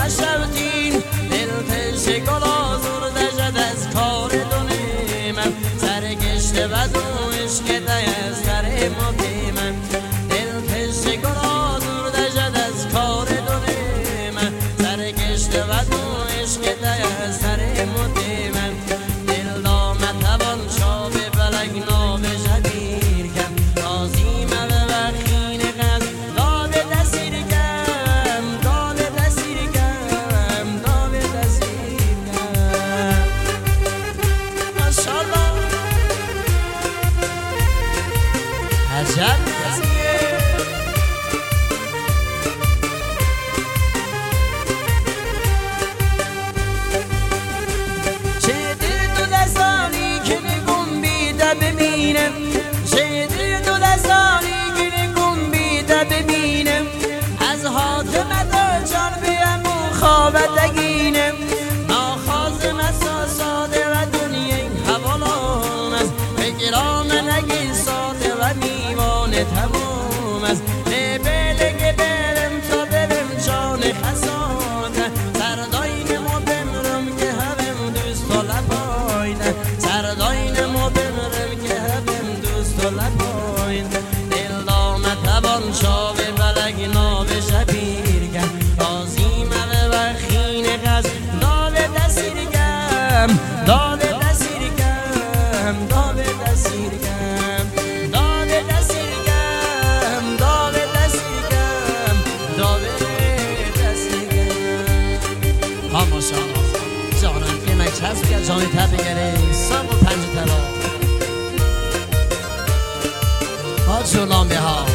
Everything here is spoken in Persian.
شوتین دل تش گل آزرده شد از کار دونه من سرگشت بد و عشق از سر مقی من دل تش گل آزرده شد از کار دونه من سرگشت بد و عشق از سر مقی من دل دامت توان شاب فلک ناب شبیر کم رازی من وخین غز داد دستیر کم داد دستیر کم داد دستیر کم ماشالله عجب ببینم شیدی دو دستانی گیری گم بیده ببینم از حاکمت جان بیم و خوابت دگینم ناخازم از ساده و دنیای حوالام است بگرام نگی ساده و میوان تمام است لبلگ برم تا برم جان خسانه سرداین ما بمرم که هم دوست و لباینه سرداین ما بمرم دل دامت توان شاب فلک ناب شبیر کم رازی من وخین غز داد دستیر کم داد دستیر کم داد دستیر کم داد دستیر کم داد دستیر کم داد دستیر کم ها ماشاءالله جانم که نکچسب که جانی تب بگره سب و پنج تلا جولان به ها